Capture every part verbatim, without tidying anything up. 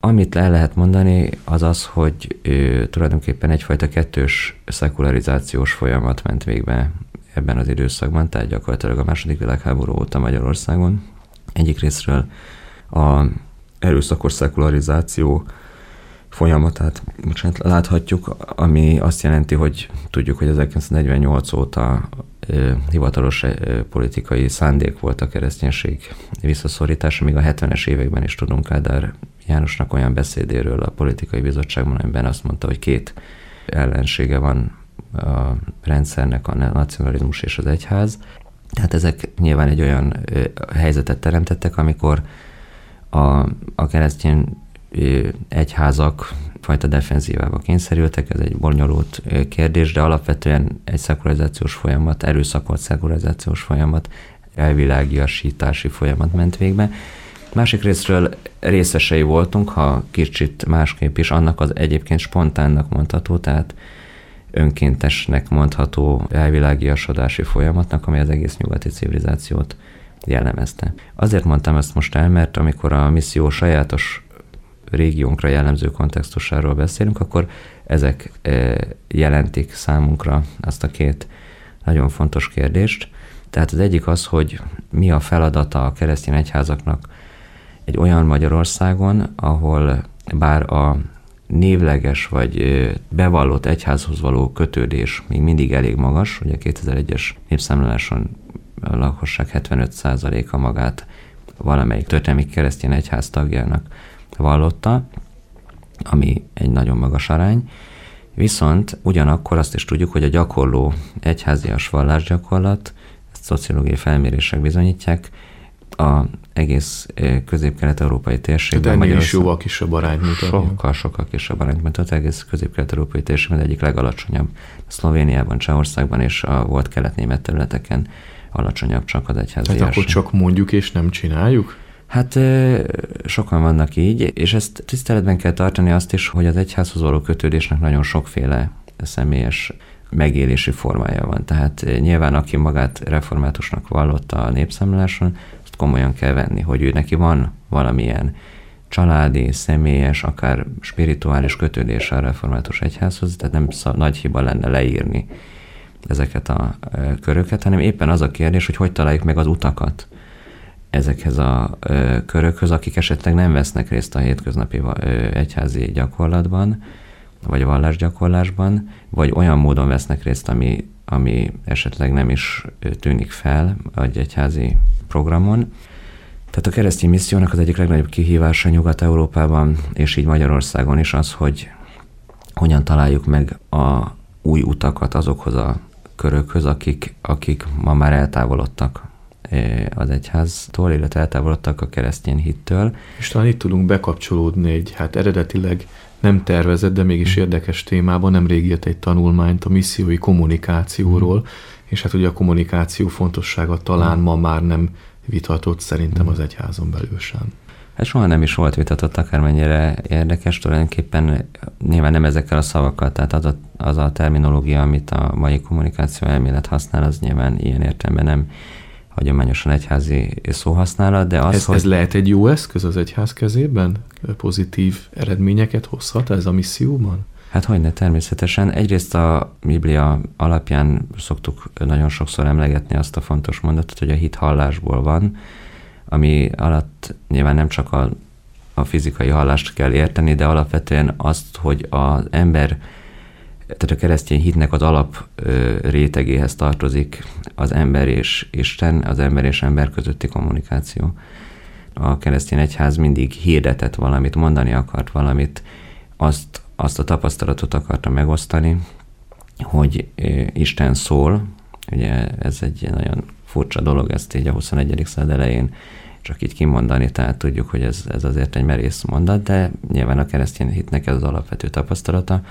Amit el lehet mondani, az az, hogy ö, tulajdonképpen egyfajta kettős szekularizációs folyamat ment végbe ebben az időszakban, tehát gyakorlatilag a második világháború óta Magyarországon. Egyik részről a erőszakos szekularizáció folyamatát bocsánat, láthatjuk, ami azt jelenti, hogy tudjuk, hogy ezerkilencszáznegyvennyolc óta ö, hivatalos ö, politikai szándék volt a kereszténység visszaszorítása, míg a hetvenes években is tudunk Kádár Jánosnak olyan beszédéről a politikai bizottságban, amiben azt mondta, hogy két ellensége van a rendszernek, a nacionalizmus és az egyház. Tehát ezek nyilván egy olyan ö, helyzetet teremtettek, amikor a, a keresztény egyházak fajta defenzívába kényszerültek, ez egy bonyolult kérdés, de alapvetően egy szekularizációs folyamat, erőszakolt szekularizációs folyamat, elvilágiasítási folyamat ment végbe. Másik részről részesei voltunk, ha kicsit másképp is, annak az egyébként spontánnak mondható, tehát önkéntesnek mondható elvilágiasodási folyamatnak, ami az egész nyugati civilizációt jellemezte. Azért mondtam ezt most el, mert amikor a misszió sajátos régiónkra jellemző kontextusáról beszélünk, akkor ezek jelentik számunkra azt a két nagyon fontos kérdést. Tehát az egyik az, hogy mi a feladata a keresztény egyházaknak egy olyan Magyarországon, ahol bár a névleges vagy bevallott egyházhoz való kötődés még mindig elég magas, ugye kétezer-egyes népszámláláson a lakosság hetvenöt százaléka magát valamelyik történelmi keresztény egyház tagjának vallotta, ami egy nagyon magas arány. Viszont ugyanakkor azt is tudjuk, hogy a gyakorló egyházias vallásgyakorlat, ezt szociológiai felmérések bizonyítják, a egész közép-kelet-európai térségben. Tehát ennél is jóval kisebb arányt mutat. Sokkal, sokkal kisebb arányt mutat. Egész közép-kelet-európai térségben egyik legalacsonyabb. Szlovéniában, Csehországban és a volt kelet-német területeken alacsonyabb csak az egyházias. Tehát akkor csak mondjuk és nem csináljuk? Hát sokan vannak így, és ezt tiszteletben kell tartani azt is, hogy az egyházhoz való kötődésnek nagyon sokféle személyes megélési formája van. Tehát nyilván, aki magát reformátusnak vallotta a népszámláláson, azt komolyan kell venni, hogy ő neki van valamilyen családi, személyes, akár spirituális kötődése a református egyházhoz, tehát nem szab, nagy hiba lenne leírni ezeket a köröket, hanem éppen az a kérdés, hogy hogy találjuk meg az utakat ezekhez a ö, körökhöz, akik esetleg nem vesznek részt a hétköznapi ö, egyházi gyakorlatban, vagy vallásgyakorlásban, vagy olyan módon vesznek részt, ami, ami esetleg nem is tűnik fel egy egyházi programon. Tehát a keresztény missziónak az egyik legnagyobb kihívása Nyugat-Európában, és így Magyarországon is az, hogy hogyan találjuk meg a új utakat azokhoz a körökhöz, akik, akik ma már eltávolodtak az egyháztól, illetve eltávolodtak a keresztény hittől. És talán itt tudunk bekapcsolódni egy, hát eredetileg nem tervezett, de mégis mm. érdekes témában. Nemrég írt egy tanulmányt a missziói kommunikációról, mm. és hát ugye a kommunikáció fontossága talán mm. ma már nem vitatott szerintem mm. az egyházon belül sem. Hát soha nem is volt vitatott, akármennyire érdekes, tulajdonképpen nyilván nem ezekkel a szavakkal, tehát az a, az a terminológia, amit a mai kommunikáció elmélet használ, az nyilván ilyen értelemben nem hagyományosan egyházi szóhasználat, de az, ez, hogy... Ez lehet egy jó eszköz az egyház kezében? Pozitív eredményeket hozhat ez a misszióban? Hát hogyne, természetesen. Egyrészt a Biblia alapján szoktuk nagyon sokszor emlegetni azt a fontos mondatot, hogy a hit hallásból van, ami alatt nyilván nem csak a, a fizikai hallást kell érteni, de alapvetően azt, hogy az ember, tehát a keresztény hitnek az alap ö, rétegéhez tartozik az ember és Isten, az ember és ember közötti kommunikáció. A keresztény egyház mindig hirdetett valamit, mondani akart valamit, azt, azt a tapasztalatot akarta megosztani, hogy ö, Isten szól, ugye ez egy nagyon furcsa dolog, ezt így a huszonegyedik század elején csak így kimondani, tehát tudjuk, hogy ez, ez azért egy merész mondat, de nyilván a keresztény hitnek ez az alapvető tapasztalata,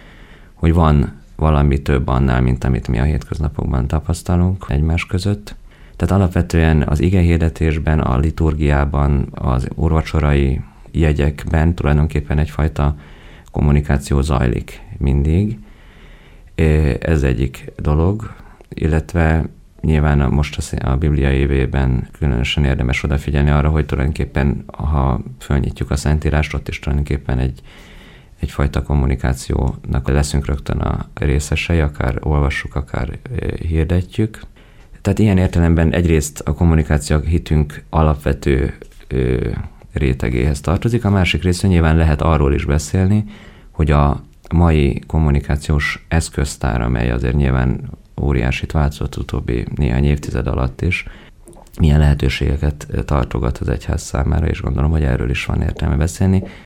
hogy van valami több annál, mint amit mi a hétköznapokban tapasztalunk egymás között. Tehát alapvetően az igehirdetésben, a liturgiában, az úrvacsorai jegyekben tulajdonképpen egyfajta kommunikáció zajlik mindig. Ez egyik dolog, illetve nyilván most a Biblia évében különösen érdemes odafigyelni arra, hogy tulajdonképpen, ha fölnyitjuk a Szentírást, ott is tulajdonképpen egy, egyfajta kommunikációnak leszünk rögtön a részesei, akár olvassuk, akár hirdetjük. Tehát ilyen értelemben egyrészt a kommunikáció hitünk alapvető ö, rétegéhez tartozik, a másik részről nyilván lehet arról is beszélni, hogy a mai kommunikációs eszköztár, amely azért nyilván óriásit változott utóbbi néhány évtized alatt is, milyen lehetőségeket tartogat az egyház számára, és gondolom, hogy erről is van értelme beszélni.